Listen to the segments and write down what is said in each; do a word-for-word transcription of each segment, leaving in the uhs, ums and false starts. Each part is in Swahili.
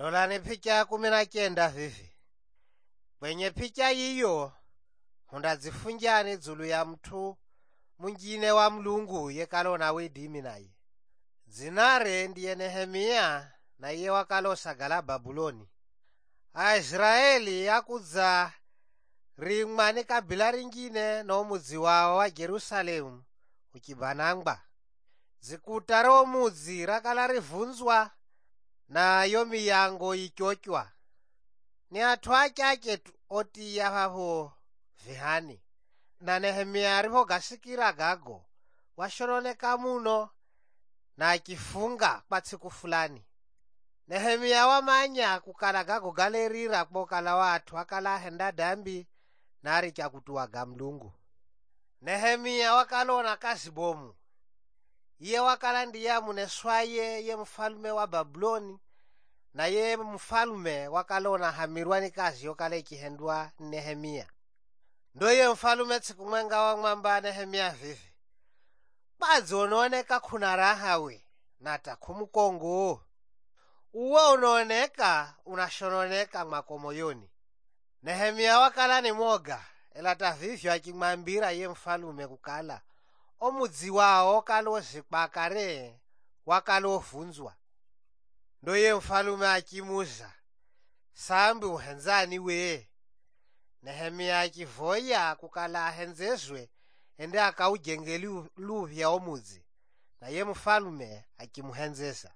Lolani picha kumi na kenda vivi. Kwenye picha hiyo hundadzifunjani dzulu ya mtu mwingine wa Mlungu yekalona widimi naye. Zinare ndiye Nehemia na iye wakalosagala Babuloni. Aisraeli akudza rimwa ni kabila ringine no mudzi wawo wa Jerusalemu uchibanangwa. Zikuta ro mudzi rakala rivunzwa na yo miyango ichochwa. Ni athu achache otiya vaho vihani. Na Nehemia ariho gasikira gago washononeka muno na achifunga kwa tsiku fulani. Nehemia wamanya kukala gago galerira kukala wathu akala henda dambi nari chakutuwaga Mlungu. Nehemia wakalona kazi bomu. Iye wakala ndiye muneswaye ye mfalume wa Babuloni, na ye mfalume wakalona hamirwa ni kazi yokala ichihendwa Nehemia. Ndo ye mfalume tsiku mwenga wamwamba Nehemia vivi, badzi unaoneka kuna raha we na takhumukongo. Uwe unaoneka unashononeka mwako moyoni. Nehemia wakala ni moga, ela tavivyo achimwambira ye mfalume kukala omudzi wawo kalozikwa kare wakalovunzwa. Ndo ye mfalume achimuza, sambi uhenzani we? Nehemia achivoya kukala ahenzezwe ende akaujenge luvya omudzi, na ye mfalume achimuhenzeza.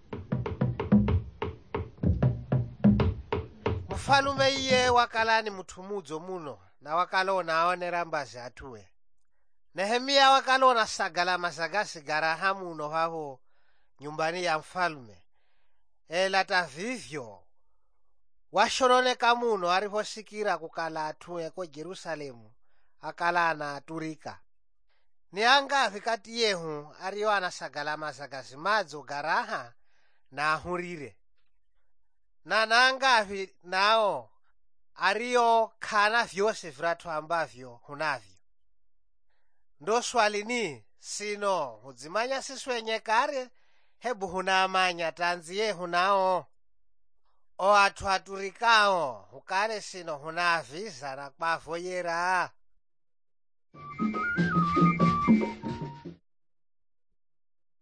Mfalume iye wakala ni muthu mudzo muno na wakalona aonera mbazi atuwe. Nehemia wakalona sagala mazagasi garaha muno haho nyumbani ya mfalume, ela tavivyo washononeka muno ariposikira kukala atuwe ko Jerusalemu akala anaturika. Ni angavi kati yehu ariyo anasagala mazagasi madzo garaha na ahurire, na nangavi nao ariyo khana vyose virathu ambavyo hunavyo. Ndo swali ni sino hudzimanya siswenye kare, hebu hunamanya tanziye hunao? O athu aturikao hukale sino hunaviza na kwavoyera.